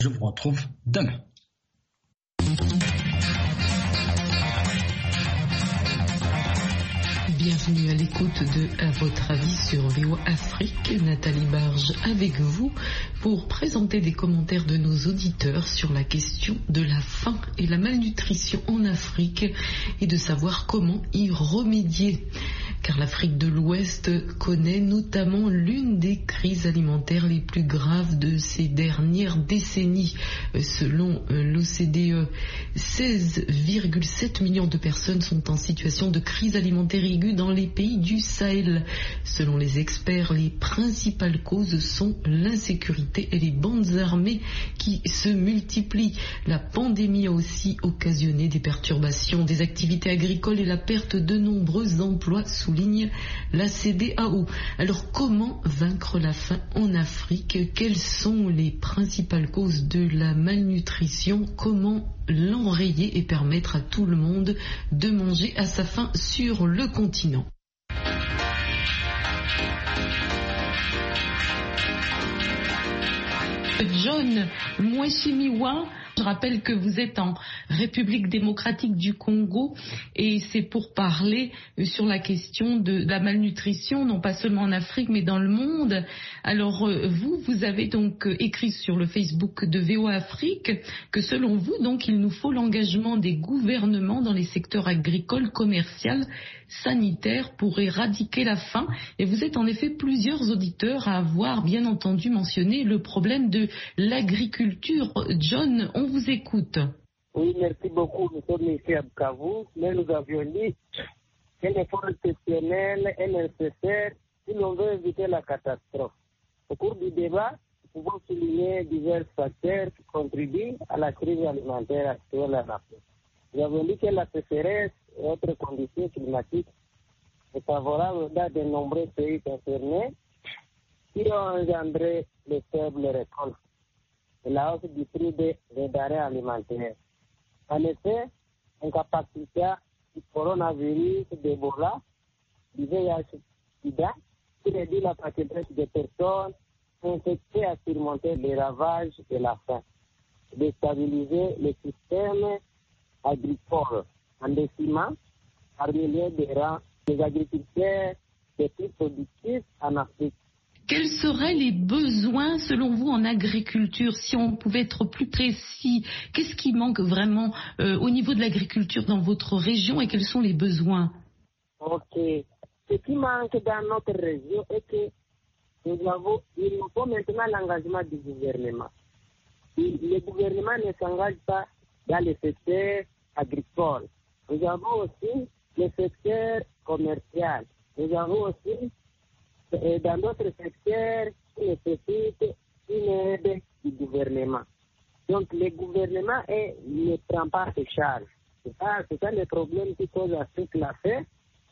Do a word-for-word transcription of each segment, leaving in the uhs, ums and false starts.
Je vous retrouve demain. Bienvenue à l'écoute de À votre avis sur V O A Afrique. Nathalie Barge avec vous pour présenter des commentaires de nos auditeurs sur la question de la faim et la malnutrition en Afrique et de savoir comment y remédier. Car l'Afrique de l'Ouest connaît notamment l'une des crises alimentaires les plus graves de ces dernières décennies. Selon l'O C D E, seize virgule sept millions de personnes sont en situation de crise alimentaire aiguë dans les pays du Sahel. Selon les experts, les principales causes sont l'insécurité et les bandes armées qui se multiplient. La pandémie a aussi occasionné des perturbations des activités agricoles et la perte de nombreux emplois, souligne la C D A O. Alors comment vaincre la faim en Afrique? Quelles sont les principales causes de la malnutrition? Comment l'enrayer et permettre à tout le monde de manger à sa faim sur le continent? John Mweshimiwa, je rappelle que vous êtes en République démocratique du Congo et c'est pour parler sur la question de la malnutrition, non pas seulement en Afrique mais dans le monde. Alors vous, vous avez donc écrit sur le Facebook de V O A Afrique que selon vous, donc, il nous faut l'engagement des gouvernements dans les secteurs agricoles, commerciaux, sanitaires pour éradiquer la faim. Et vous êtes en effet plusieurs auditeurs à avoir bien entendu mentionné le problème de l'agriculture. John, on vous écoute. Oui, merci beaucoup. Nous sommes ici à Bukavu, mais nous avions dit qu'un effort exceptionnel est nécessaire si l'on veut éviter la catastrophe. Au cours du débat, nous pouvons souligner divers facteurs qui contribuent à la crise alimentaire actuelle en Afrique. Nous avons dit que la sécheresse et autres conditions climatiques sont favorables dans de nombreux pays concernés qui ont engendré de faibles récoltes et la hausse du prix des, des denrées alimentaires. En effet, l'incapacité du coronavirus, d'Ebola, du V I H sida, qui réduit la pratique des personnes infectées à surmonter les ravages de la faim, déstabiliser le système agricole en décimant parmi les rangs des agriculteurs les plus productifs en Afrique. Quels seraient les besoins, selon vous, en agriculture? Si on pouvait être plus précis, qu'est-ce qui manque vraiment euh, au niveau de l'agriculture dans votre région et quels sont les besoins? Ok. Ce qui manque dans notre région est que nous avons, il nous faut maintenant l'engagement du gouvernement. Si le gouvernement ne s'engage pas dans le secteur agricole, nous avons aussi le secteur commercial. Nous avons aussi dans d'autres secteurs qui nécessitent une aide du gouvernement. Donc le gouvernement est, ne prend pas ses charges. C'est ça, c'est ça le problème qui pose à ce qu'il a fait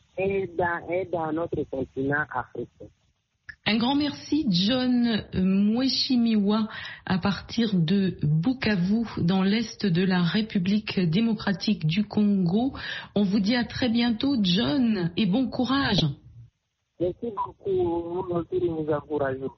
et dans, et dans notre continent africain. Un grand merci, John Mweshimiwa, à partir de Bukavu, dans l'est de la République démocratique du Congo. On vous dit à très bientôt, John, et bon courage. Merci beaucoup, nous aussi nous encourageons.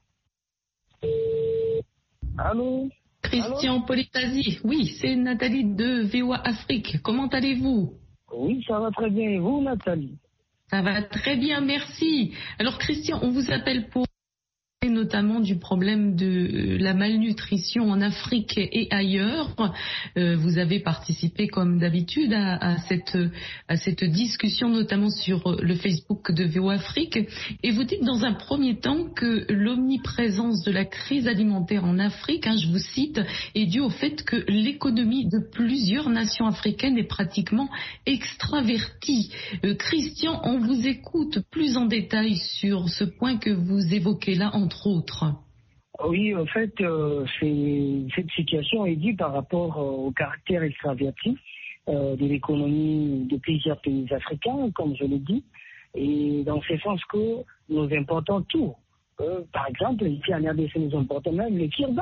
Allô? Christian Politasi, oui, c'est Nathalie de V O A Afrique. Comment allez-vous? Oui, ça va très bien. Et vous, Nathalie? Ça va très bien, merci. Alors Christian, on vous appelle pour notamment du problème de la malnutrition en Afrique et ailleurs. Euh, vous avez participé comme d'habitude à, à, cette, à cette discussion, notamment sur le Facebook de V O A Afrique. Et vous dites dans un premier temps que l'omniprésence de la crise alimentaire en Afrique, hein, je vous cite, est due au fait que l'économie de plusieurs nations africaines est pratiquement extravertie. Euh, Christian, on vous écoute plus en détail sur ce point que vous évoquez là, entre autres. Oui, en fait, euh, cette situation est due par rapport euh, au caractère extraverti euh, de l'économie de plusieurs pays africains, comme je l'ai dit, et dans ce sens que nous importons tout. Euh, par exemple, ici en R D C, nous importons même les cure-dents.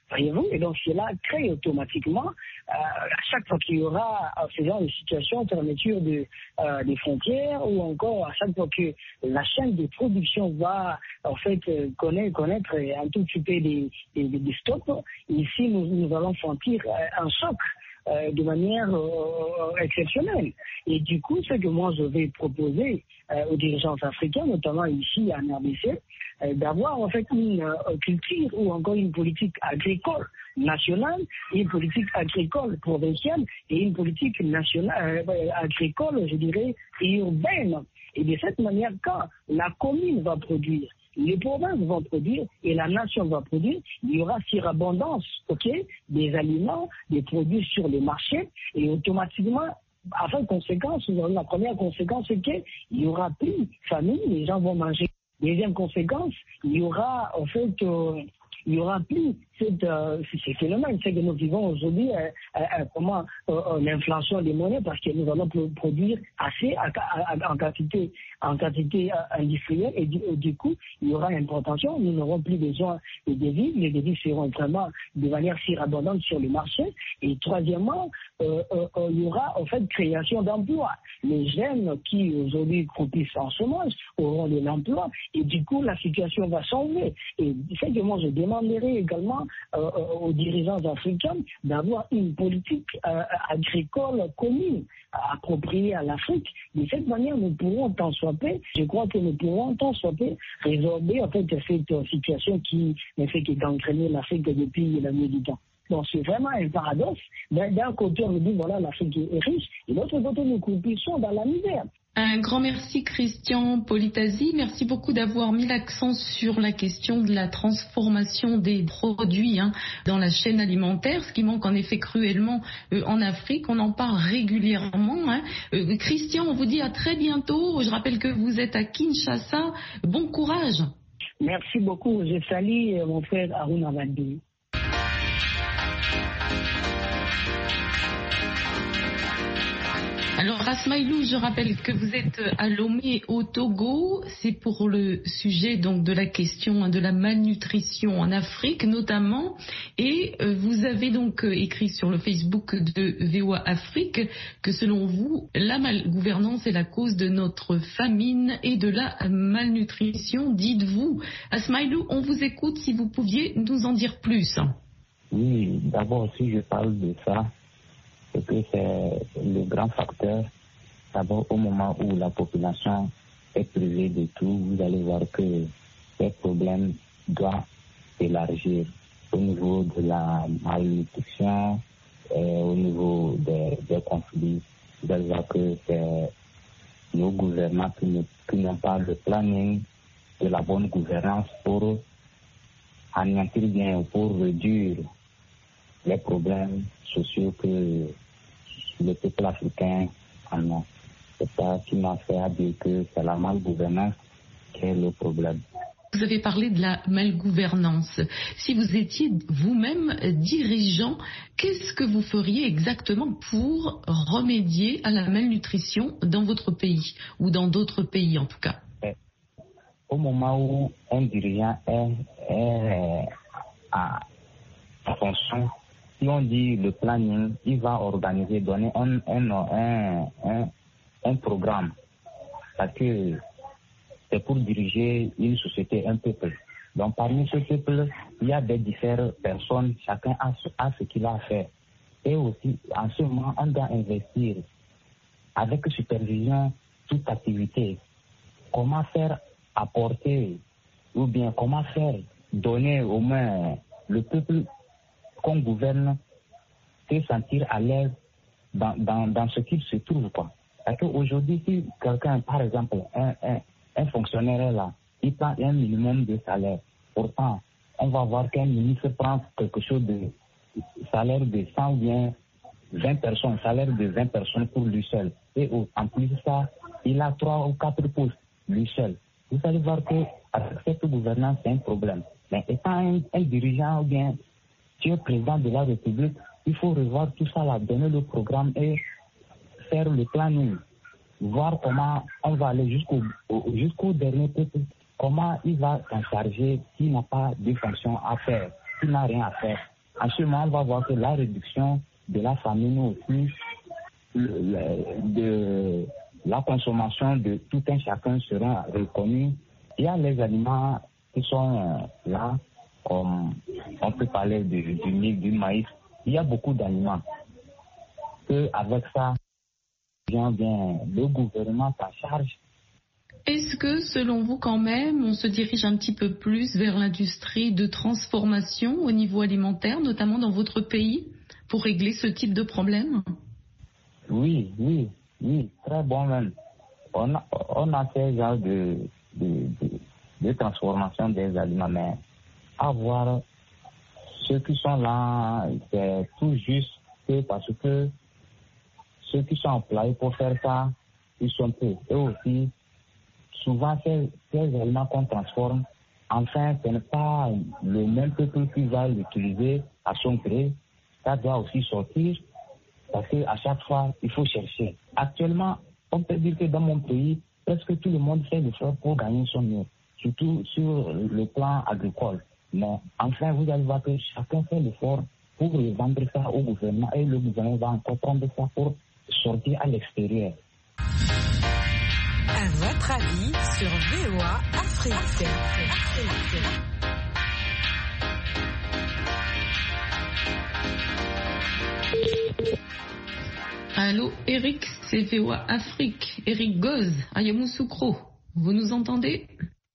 Voyez-vous, et donc cela crée automatiquement, euh, à chaque fois qu'il y aura euh, ce genre de situation, fermeture de, euh, des frontières, ou encore à chaque fois que la chaîne de production va en fait euh, connaître, connaître un tout petit peu des, des, des stops, ici nous, nous allons sentir euh, un choc euh, de manière euh, exceptionnelle. Et du coup, ce que moi je vais proposer euh, aux dirigeants africains, notamment ici en R D C, euh, d'avoir en fait une euh, culture ou encore une politique agricole nationale, une politique agricole provinciale et une politique nationale euh, agricole, je dirais, urbaine. Et de cette manière, quand la commune va produire, les provinces vont produire et la nation va produire, il y aura surabondance, ok, des aliments, des produits sur les marchés, et automatiquement, enfin, conséquence, la première conséquence, c'est qu'il y aura plus de famine, les gens vont manger. Deuxième conséquence, il y aura, en fait, euh, il y aura plus cette, euh, ces phénomènes. C'est que nous vivons aujourd'hui euh, euh, comment euh, l'inflation des monnaies, parce que nous allons produire assez à, à, à, en quantité, en quantité euh, industrielle, et du, et du coup, il y aura une importation. Nous n'aurons plus besoin de devises. Les devises seront vraiment de manière surabondante sur le marché. Et troisièmement, euh, euh, euh, il y aura en fait création d'emplois. Les jeunes qui aujourd'hui croupissent en chômage auront de l'emploi, et du coup, la situation va changer. Et c'est que moi, je demanderai également Euh, aux dirigeants africains d'avoir une politique euh, agricole commune appropriée à l'Afrique. De cette manière, nous pourrons tant soit peu, je crois que nous pourrons tant soit peu résorber en fait cette situation qui ne fait que gangréner l'Afrique depuis la nuit du temps. Donc c'est vraiment un paradoxe. D'un côté, on nous dit voilà, l'Afrique est riche, et de l'autre côté, nous croupissons dans la misère. Un grand merci Christian Politasi, merci beaucoup d'avoir mis l'accent sur la question de la transformation des produits hein, dans la chaîne alimentaire, ce qui manque en effet cruellement euh, en Afrique, on en parle régulièrement. Hein. Euh, Christian, on vous dit à très bientôt, je rappelle que vous êtes à Kinshasa, bon courage. Merci beaucoup, je salue mon frère Aruna Abadi. Alors Asmaïlou, je rappelle que vous êtes à Lomé au Togo, c'est pour le sujet donc de la question de la malnutrition en Afrique notamment, et vous avez donc écrit sur le Facebook de V O A Afrique que selon vous, la malgouvernance est la cause de notre famine et de la malnutrition, dites-vous. Asmaïlou, on vous écoute, si vous pouviez nous en dire plus. Oui, d'abord si je parle de ça, c'est que c'est le grand facteur. D'abord, au moment où la population est privée de tout, vous allez voir que ces problèmes doivent s'élargir au niveau de la malnutrition, et au niveau des, des conflits. Vous allez voir que c'est nos gouvernants qui, ne, qui n'ont pas le planning de la bonne gouvernance pour anéantir bien, pour réduire les problèmes sociaux que le peuple africain en a. C'est ça qui m'a fait à dire que c'est la malgouvernance qui est le problème. Vous avez parlé de la malgouvernance. Si vous étiez vous-même dirigeant, qu'est-ce que vous feriez exactement pour remédier à la malnutrition dans votre pays, ou dans d'autres pays en tout cas? Au moment où un dirigeant est, est à, à fonction, si on dit le planning, il va organiser, donner un, un, un, un, un programme. Parce que c'est pour diriger une société, un peuple. Donc parmi ce peuple, il y a des différentes personnes, chacun a ce, a ce qu'il a à faire. Et aussi, en ce moment, on doit investir avec supervision toute activité. Comment faire apporter, ou bien comment faire donner au moins le peuple qu'on gouverne se sentir à l'aise dans, dans, dans ce qu'il se trouve, quoi. Parce qu'aujourd'hui, si quelqu'un, par exemple, un, un, un fonctionnaire est là, il prend un minimum de salaire. Pourtant, on va voir qu'un ministre prend quelque chose de salaire de cent ou bien vingt personnes, salaire de vingt personnes pour lui seul. Et en plus de ça, il a trois ou quatre postes, lui seul. Vous allez voir que avec cette gouvernance, c'est un problème. Mais étant un, un dirigeant ou bien tu es président de la République, il faut revoir tout ça là, donner le programme et faire le planning, voir comment on va aller jusqu'au, jusqu'au dernier peuple, comment il va s'en charger s'il n'a pas de fonction à faire, s'il n'a rien à faire. en ce moment, on va voir que la réduction de la famine aussi, le, le, de la consommation de tout un chacun sera reconnue. Il y a les aliments qui sont euh, là, comme on peut parler du, du mil, du maïs. Il y a beaucoup d'aliments. Que avec ça, bien, bien, le gouvernement s'en charge. Est-ce que, selon vous, quand même, on se dirige un petit peu plus vers l'industrie de transformation au niveau alimentaire, notamment dans votre pays, pour régler ce type de problème? Oui, oui, oui, très bon même. On a, on a fait genre de, de, de, de transformation des aliments, mais avoir ceux qui sont là, c'est tout juste que parce que ceux qui sont employés pour faire ça, ils sont peu. Eux aussi, souvent, ces, ces aliments qu'on transforme, enfin, ce n'est pas le même peuple qui va l'utiliser à son gré. Ça doit aussi sortir parce qu'à chaque fois, il faut chercher. Actuellement, on peut dire que dans mon pays, presque tout le monde fait l'effort pour gagner son mieux, surtout sur le plan agricole. Mais enfin, vous allez voir que chacun fait l'effort pour vendre ça au gouvernement et le gouvernement va encore prendre ça pour sortir à l'extérieur. À votre avis sur V O A Afrique. Allô, Eric, c'est V O A Afrique. Eric Goz, à Yamoussoukro. Vous nous entendez?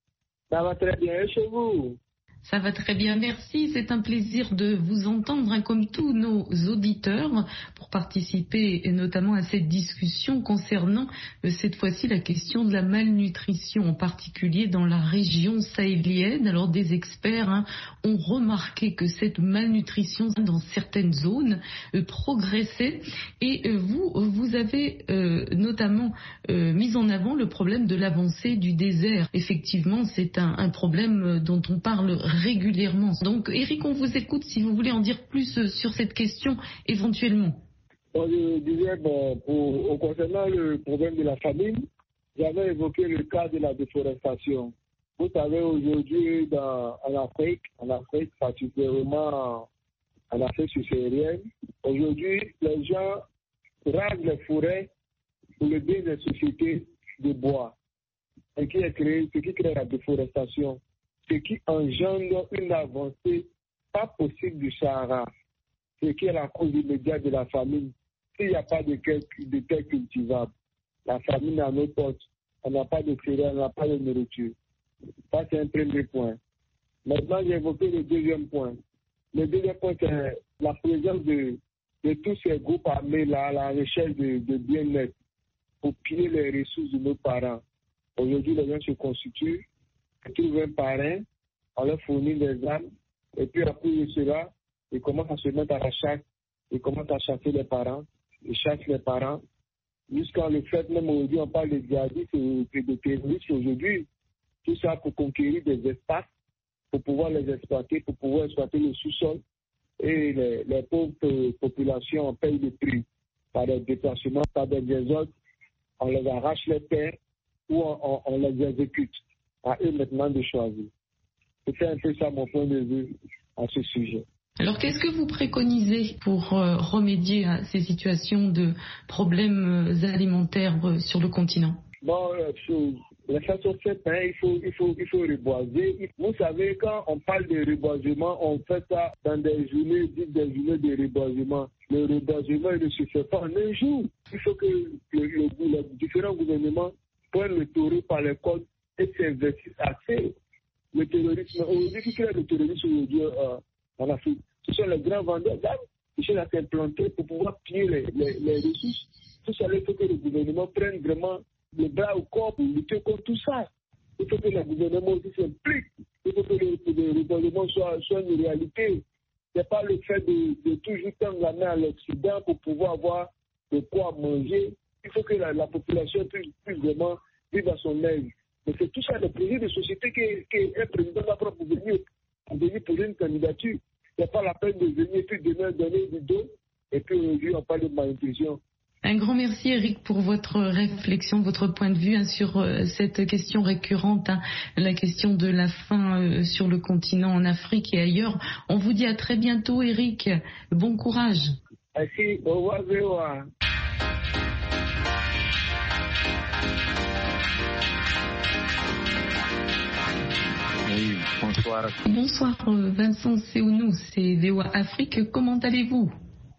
Ça va très bien, et chez vous? Ça va très bien, merci. C'est un plaisir de vous entendre, hein, comme tous nos auditeurs, pour participer notamment à cette discussion concernant euh, cette fois-ci la question de la malnutrition, en particulier dans la région sahélienne. Alors des experts hein, ont remarqué que cette malnutrition dans certaines zones euh, progressait. Et euh, vous, vous avez euh, notamment euh, mis en avant le problème de l'avancée du désert. Effectivement, c'est un, un problème dont on parle régulièrement. Donc, Eric, on vous écoute si vous voulez en dire plus sur cette question éventuellement. Bon, je disais, bon, pour, concernant le problème de la famine, j'avais évoqué le cas de la déforestation. Vous savez, aujourd'hui, dans, en Afrique, en Afrique, particulièrement en Afrique subsaharienne, aujourd'hui, les gens rasent les forêts pour le bien des sociétés de bois. Ce qui est créé, ce qui crée la déforestation. Ce qui engendre une avancée pas possible du Sahara, ce qui est la cause immédiate de la famine. S'il n'y a pas de terre, de terre cultivable, la famine à nos portes, on n'a pas de céréales, on n'a pas de nourriture. Ça, c'est un premier point. Maintenant, j'ai évoqué le deuxième point. Le deuxième point, c'est la présence de, de tous ces groupes armés-là à la recherche de, de bien-être pour piller les ressources de nos parents. Aujourd'hui, les gens se constituent, ils trouvent un parrain, on leur fournit des armes, et puis après cela, ils commencent à se mettre à la chasse, ils commencent à chasser les parents, ils chassent les parents, jusqu'à le fait, même aujourd'hui, on parle de djihadistes et de terroristes aujourd'hui, tout ça pour conquérir des espaces, pour pouvoir les exploiter, pour pouvoir exploiter le sous-sol, et les, les pauvres populations payent le prix par des déplacements, par des désordres, on les arrache les terres ou on, on, on les exécute. À eux maintenant de choisir. C'est un peu ça mon point de vue à ce sujet. Alors qu'est-ce que vous préconisez pour euh, remédier à ces situations de problèmes euh, alimentaires euh, sur le continent? Bon, euh, la façon faite, hein, il faut, il faut, il faut reboiser. Vous savez, quand on parle de reboisement, on fait ça dans des journées, dites des journées de reboisement. Le reboisement il ne se fait pas en un jour. Il faut que le, le, les différents gouvernements prennent le taureau par les côtes et s'investissent assez. Le terrorisme, aujourd'hui, qui crée le terrorisme aujourd'hui euh, en Afrique, ce sont les grands vendeurs d'armes qui cherchent à s'implanter pour pouvoir piller les, les, les ressources. Tout ça, il faut que le gouvernement prenne vraiment le bras au corps pour lutter contre tout ça. Il faut que le gouvernement aussi s'implique. Il faut que le, le, le gouvernement soit, soit une réalité. Ce n'est pas le fait de, de toujours tendre la main à l'Occident pour pouvoir avoir de quoi manger. Il faut que la, la population puisse, puisse vraiment vivre à son aise. Mais c'est tout ça le projet de société qu'un président va prendre pour venir, pour venir pour une candidature. Ce n'est pas la peine de venir puis demain donner du dos et puis aujourd'hui on parle de malnutrition. Un grand merci Eric pour votre réflexion, votre point de vue hein, sur euh, cette question récurrente, hein, la question de la faim euh, sur le continent en Afrique et ailleurs. On vous dit à très bientôt Eric, bon courage. Merci, au revoir V O A. Oui, bonsoir. Bonsoir Vincent Seounou, c'est V O A Afrique, comment allez-vous?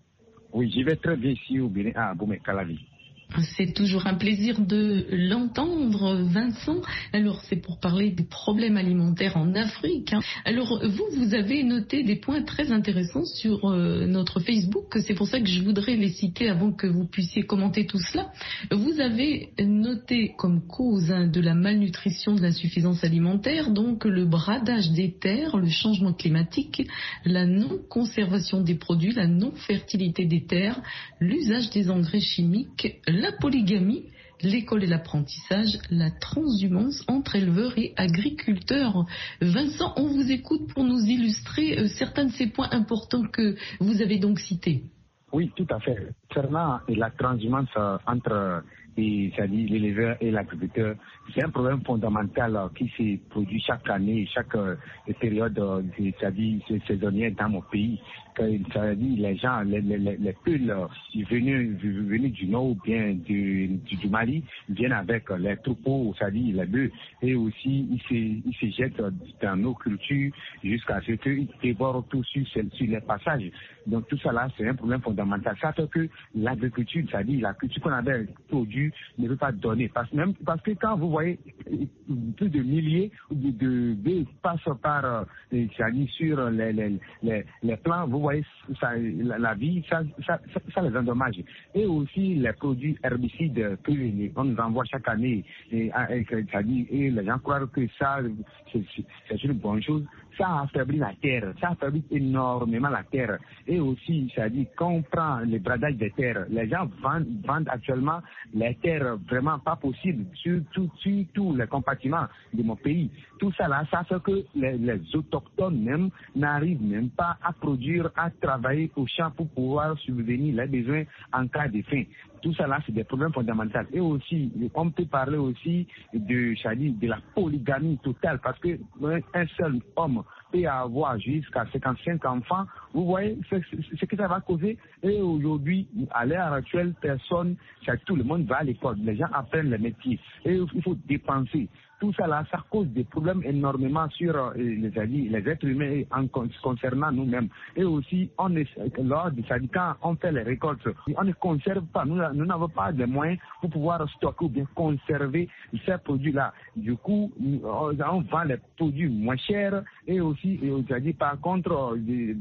Oui, je vais très bien ici au Bénin, à Boumé-Calavi. C'est toujours un plaisir de l'entendre, Vincent. Alors, c'est pour parler des problèmes alimentaires en Afrique. Alors, vous, vous avez noté des points très intéressants sur euh, notre Facebook. C'est pour ça que je voudrais les citer avant que vous puissiez commenter tout cela. Vous avez noté comme cause hein, de la malnutrition, de l'insuffisance alimentaire, donc le bradage des terres, le changement climatique, la non-conservation des produits, la non-fertilité des terres, l'usage des engrais chimiques, la polygamie, l'école et l'apprentissage, la transhumance entre éleveurs et agriculteurs. Vincent, on vous écoute pour nous illustrer euh, certains de ces points importants que vous avez donc cités. Oui, tout à fait. Concernant la transhumance euh, entre et, c'est-à-dire l'éleveur et l'agriculteur, c'est un problème fondamental euh, qui se produit chaque année, chaque euh, période, euh, c'est-à-dire saisonnière dans mon pays. C'est-à-dire les gens, les, les, les peuls euh, venus, venus du nord ou bien du, du, du Mali viennent avec euh, les troupeaux, c'est-à-dire les bœufs, et aussi ils se, ils se jettent dans nos cultures jusqu'à ce qu'ils dévorent tout sur, sur les passages. Donc tout ça là, c'est un problème fondamental. Ça fait que l'agriculture, c'est-à-dire la culture qu'on avait produit, ne veut pas donner. Parce, même, parce que quand vous voyez plus de milliers de, de bœufs passent par, euh, c'est-à-dire sur les, les, les, les plans, vous voyez ça, la, la vie, ça, ça, ça, ça les endommage. Et aussi les produits herbicides que on nous envoie chaque année, et, et, c'est-à-dire, et les gens croient que ça, c'est, c'est une bonne chose. Ça affaiblit la terre, ça affaiblit énormément la terre. Et aussi, c'est-à-dire, quand on prend le bradage des terres, les gens vendent, vendent actuellement les terres vraiment pas possibles sur tous les compartiments de mon pays. Tout ça là, ça fait que les, les autochtones même n'arrivent même pas à produire, à travailler au champ pour pouvoir subvenir les besoins en cas de faim. Tout ça là, c'est des problèmes fondamentaux. Et aussi, on peut parler aussi de, c'est-à-dire, de la polygamie totale, parce que un seul homme peut avoir jusqu'à cinquante-cinq enfants. Vous voyez ce que ça va causer. Et aujourd'hui, à l'heure actuelle, personne, tout le monde va à l'école. Les gens apprennent les métiers. Et il faut dépenser. Tout ça là, ça cause des problèmes énormément sur euh, les, les êtres humains en concernant nous-mêmes. Et aussi, on est, lors du syndicat, on fait les récoltes. On ne conserve pas, nous n'avons pas de moyens pour pouvoir stocker ou bien conserver ces produits-là. Du coup, on vend les produits moins chers et aussi, et, par contre,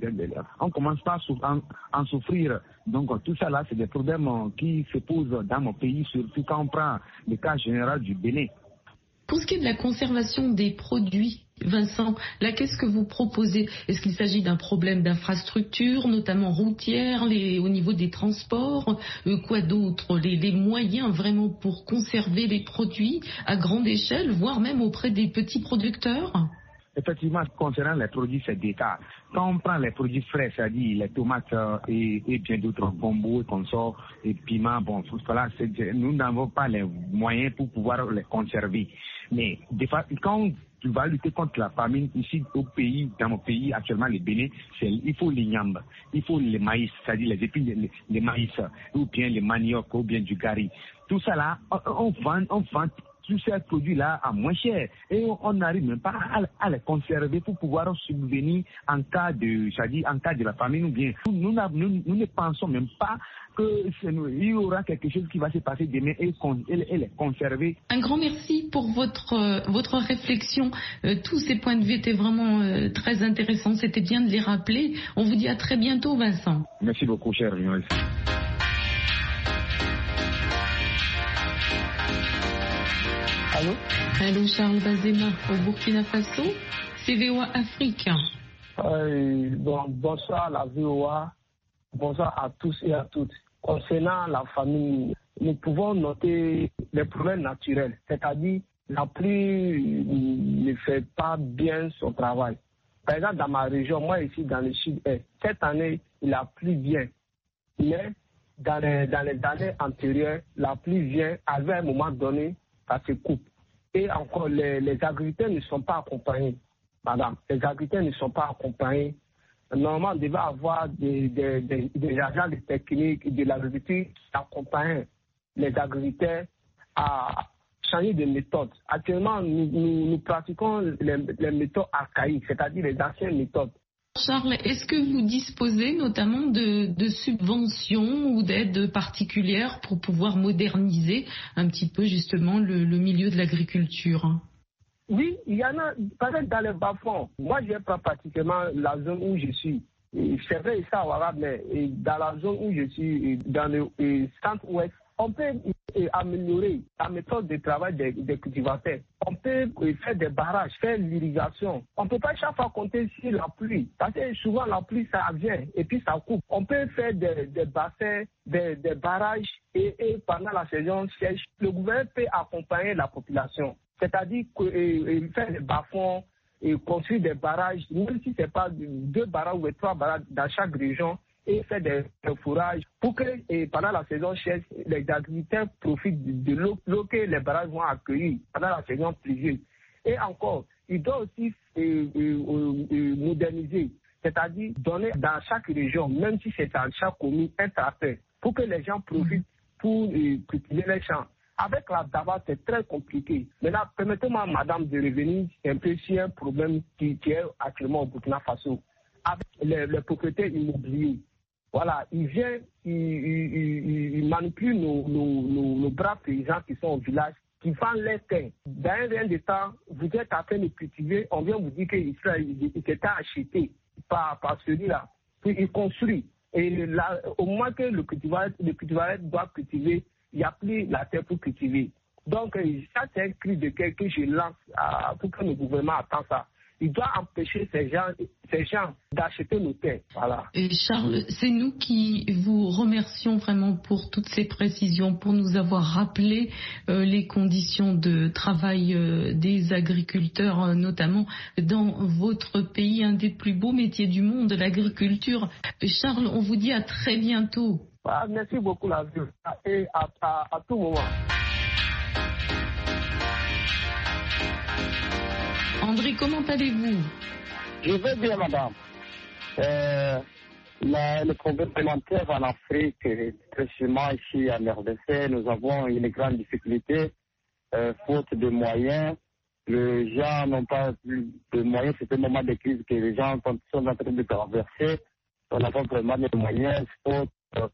on commence pas à en, en souffrir. Donc tout ça là, c'est des problèmes qui se posent dans mon pays, surtout quand on prend le cas général du Bénin. Pour ce qui est de la conservation des produits, Vincent, là, qu'est-ce que vous proposez? Est-ce qu'il s'agit d'un problème d'infrastructure, notamment routière, les, au niveau des transports, euh, quoi d'autre, les, les moyens vraiment pour conserver les produits à grande échelle, voire même auprès des petits producteurs? Effectivement, concernant les produits, c'est des cas. Quand on prend les produits frais, c'est-à-dire les tomates euh, et, et bien d'autres bonbons et consorts, et piments, bon, tout cela, nous n'avons pas les moyens pour pouvoir les conserver. Mais des fois, quand on va lutter contre la famine ici au pays, dans mon pays, actuellement, le Bénin, c'est, il faut les nyambes, il faut les maïs, c'est-à-dire les épines, les, les maïs, ou bien les manioc, ou bien du gari. Tout ça là, on, on vend, on vend tous ces produits-là à moins cher. Et on n'arrive même pas à, à les conserver pour pouvoir subvenir en cas de, c'est-à-dire en cas de la famine ou bien. Nous, nous, nous, nous ne pensons même pas qu'il y aura quelque chose qui va se passer demain et, et, et les conserver. Un grand merci pour votre, euh, votre réflexion. Euh, tous ces points de vue étaient vraiment euh, très intéressants. C'était bien de les rappeler. On vous dit à très bientôt, Vincent. Merci beaucoup, cher Vignoles. Allô? Allô, Charles Bazema, au Burkina Faso, c'est V O A Afrique. Euh, bon, bonsoir la V O A, bonsoir à tous et à toutes. Concernant la famille, nous pouvons noter les problèmes naturels, c'est-à-dire la pluie ne fait pas bien son travail. Par exemple, dans ma région, moi ici dans le sud-est, cette année, il a plu bien, mais dans les, dans les années antérieures, la pluie vient, à un moment donné, ça se coupe. Et encore, les, les agriculteurs ne sont pas accompagnés, madame. Les agriculteurs ne sont pas accompagnés. Normalement, on devait avoir des, des, des, des agents de technique de l'agriculture qui accompagnent les agriculteurs à changer de méthode. Actuellement, nous, nous, nous pratiquons les, les méthodes archaïques, c'est-à-dire les anciennes méthodes. Charles, est-ce que vous disposez notamment de, de subventions ou d'aides particulières pour pouvoir moderniser un petit peu justement le, le milieu de l'agriculture? Oui, il y en a, par exemple dans les bas-fonds. Moi, je n'ai pas pratiquement la zone où je suis. C'est vrai, ça, voilà, mais dans la zone où je suis, dans le centre-ouest, on peut améliorer la méthode de travail des, des cultivateurs. On peut faire des barrages, faire l'irrigation. On ne peut pas chaque fois compter sur la pluie. Parce que souvent la pluie, ça vient et puis ça coupe. On peut faire des, des bassins, des, des barrages et, et pendant la saison sèche, le gouvernement peut accompagner la population. C'est-à-dire que, et, et faire des bas-fonds et construire des barrages, même si ce n'est pas deux barrages ou trois barrages dans chaque région, et faire des, des fourrages pour que et pendant la saison sèche, les agriculteurs profitent de, de l'eau, l'eau que les barrages vont accueillir pendant la saison pluvieuse. Et encore, il doit aussi euh, euh, euh, moderniser, c'est-à-dire donner dans chaque région, même si c'est dans chaque commune, un tracteur, pour que les gens profitent pour euh, cultiver les champs. Avec la d'abord, c'est très compliqué. Maintenant, permettez-moi, madame, de revenir un peu sur un problème qui, qui est actuellement au Burkina Faso. Avec les, les propriétaires immobiliers. Voilà, ils viennent, ils, ils, ils, ils manipulent nos, nos, nos, nos braves paysans qui sont au village, qui vendent les terres. Dans un rien de temps, vous êtes en train de cultiver, on vient vous dire qu'il était acheté par, par celui-là. Puis il construit. Et là, au moins que le cultivateur, le cultivateur doit cultiver, il n'y a plus la terre pour cultiver. Donc, ça, c'est un cri de cœur que je lance à, pour que le gouvernement attend ça. Il doit empêcher ces gens, ces gens d'acheter nos terres. Voilà. Et Charles, c'est nous qui vous remercions vraiment pour toutes ces précisions, pour nous avoir rappelé euh, les conditions de travail euh, des agriculteurs, euh, notamment dans votre pays, un des plus beaux métiers du monde, l'agriculture. Charles, on vous dit à très bientôt. Ah, merci beaucoup, la vie, et à, à, à tout moment. André, comment allez-vous? Je vais bien, madame. Euh, la, le problème alimentaire en Afrique, précisément ici en R D C, nous avons une grande difficulté, euh, faute de moyens. Les gens n'ont pas plus de moyens. C'est un moment de crise que les gens sont en train de traverser. On n'a pas vraiment de moyens, faute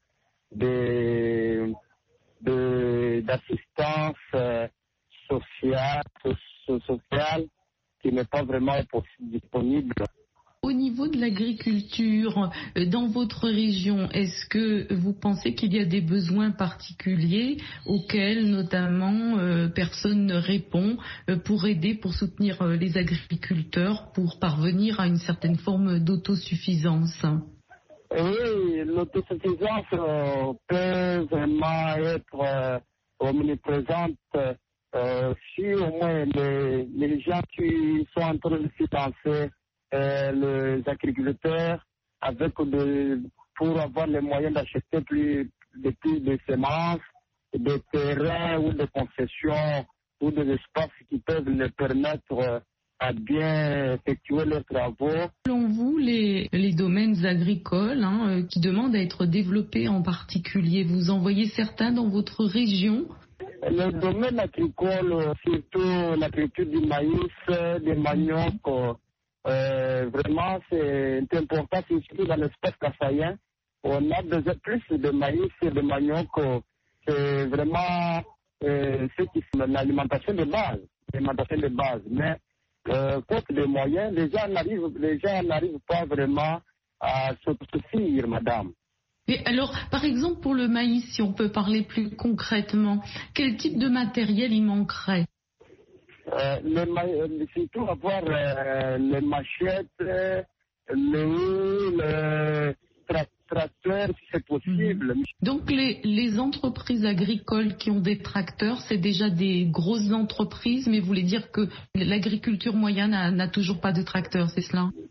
de, de, d'assistance euh, sociale, so, sociale. Qui n'est pas vraiment disponible. Au niveau de l'agriculture, dans votre région, est-ce que vous pensez qu'il y a des besoins particuliers auxquels notamment euh, personne ne répond euh, pour aider, pour soutenir euh, les agriculteurs, pour parvenir à une certaine forme d'autosuffisance? Oui, l'autosuffisance euh, peut vraiment être euh, omniprésente. Euh, si au moins les, les gens qui sont en train de financer euh, les agriculteurs avec de, pour avoir les moyens d'acheter plus, de plus de semences, des terrains ou des concessions ou des espaces qui peuvent les permettre euh, à bien effectuer leurs travaux. Selon vous, les, les domaines agricoles hein, euh, qui demandent à être développés en particulier, vous en voyez certains dans votre région? Le domaine agricole, surtout l'agriculture du maïs, des manioc, euh, vraiment c'est important, surtout dans l'espace kassaïen. On a besoin plus de maïs et de manioc, c'est vraiment euh, ce qui est l'alimentation de base, l'alimentation de base. Mais euh, faute de moyens, les gens n'arrivent, les gens n'arrivent pas vraiment à s'autosuffire, madame. Et alors, par exemple, pour le maïs, si on peut parler plus concrètement, quel type de matériel il manquerait? euh, le ma- Surtout avoir euh, les machettes, euh, le, le tra- tracteur, si c'est possible. Donc, les, les entreprises agricoles qui ont des tracteurs, c'est déjà des grosses entreprises, mais vous voulez dire que l'agriculture moyenne n'a, n'a toujours pas de tracteur, c'est cela?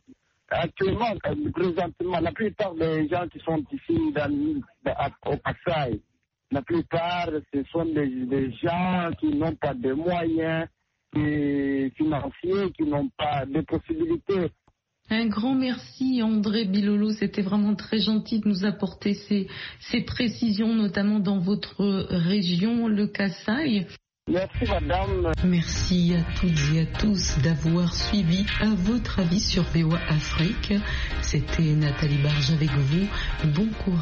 actuellement, présentement, la plupart des gens qui sont ici dans, au Kasaï, la plupart, ce sont des, des gens qui n'ont pas de moyens qui, financiers, qui n'ont pas de possibilités. Un grand merci André Bilolo, c'était vraiment très gentil de nous apporter ces, ces précisions, notamment dans votre région, le Kasaï. Merci madame. Merci à toutes et à tous d'avoir suivi À votre avis sur V O A Afrique. C'était Nathalie Barge avec vous. Bon courage.